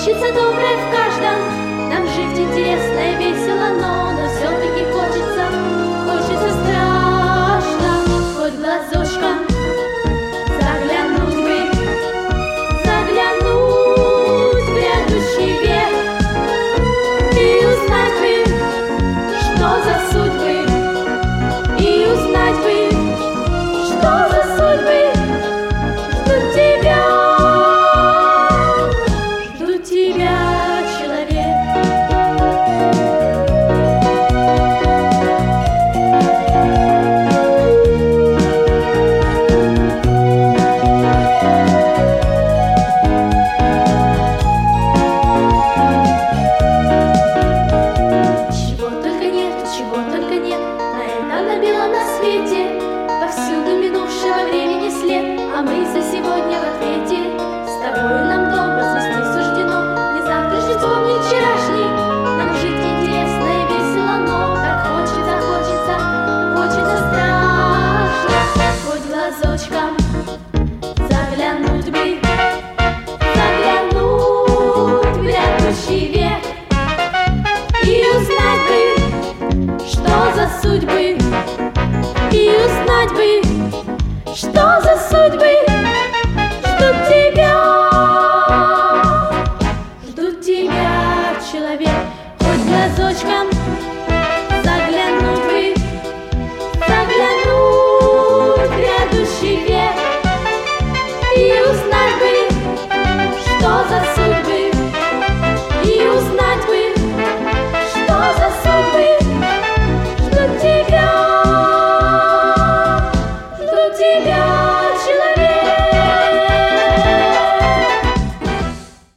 Хочется доброе в каждом, нам жить интересно и весело, но все-таки хочется страшно, хоть глазочком заглянуть в грядущий век и узнать бы, что за судьбы, и узнать бы, что за судьбы ждут тебя, человек. Чего только нет, на этом на белом на свете, повсюду минувшего времени след, а мы за сегодня в ответе. С тобою нам дом возвести суждено, не завтра же вспомнить вчерашний. Нам жить интересно и весело, но так хочется страшно, хоть глазочком заглянуть бы в грядущий век и узнать бы, что за судьбы, и узнать бы, что за судьбы ждут тебя, человек, хоть глазочком